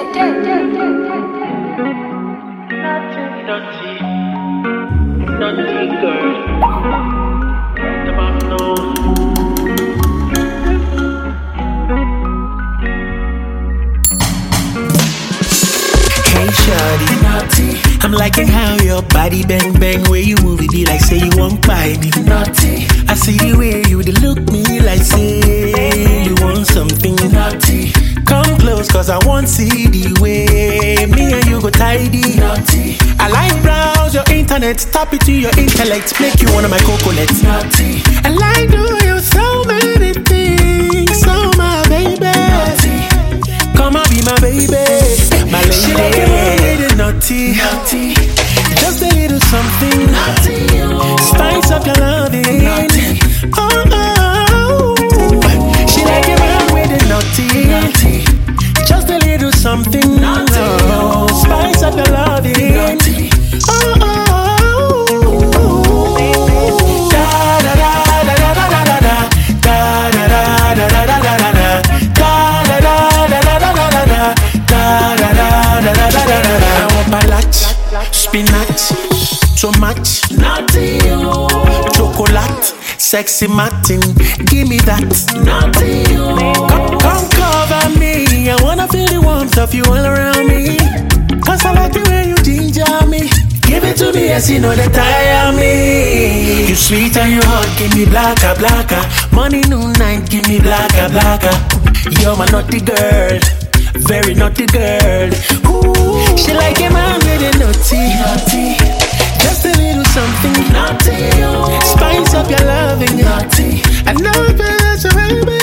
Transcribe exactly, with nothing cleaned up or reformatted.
Naughty, naughty girl. The mom knows. Hey shawty, naughty. I'm liking how your body bang bang. Where you move it be like say you won't buy me. Naughty. I see the way you dey look me like say you want something. Naughty. Come close cause I want see the way me and you go tidy. Naughty. I like browse your internet, tap it to your intellect, make you one of my coconuts. Naughty. I like do you so many things, so my baby. Naughty. Come and be my baby, my lady. She like it when we did naughty. Naughty. Just a little something. Naughty. Spice up your loving. Naughty. Oh, oh, oh. She like it when we did naughty. Naughty. Just a little something. Naughty. Oh, spice up your loving. Naughty. Oh, oh, oh, oh. Da da da da da da da da. Da da da da da da da da. Da da da da da da da da. Da da da da da da da da. I want palate, spinach, tomato, naughty, chocolate, sexy Martin, give me that, naughty. Come, come cover me, I wanna feel the warmth of you all around me. Cause I like the way you ginger me. Give it to me, yes, you know that tire me. You sweet and you hot, give me blacker, blacker. Money, noon, night, give me blacker, blacker. You're my naughty girl, very naughty girl. Ooh, she like a man with a naughty, naughty. Just a little something, naughty. Spice up your loving, naughty. I know that's your baby.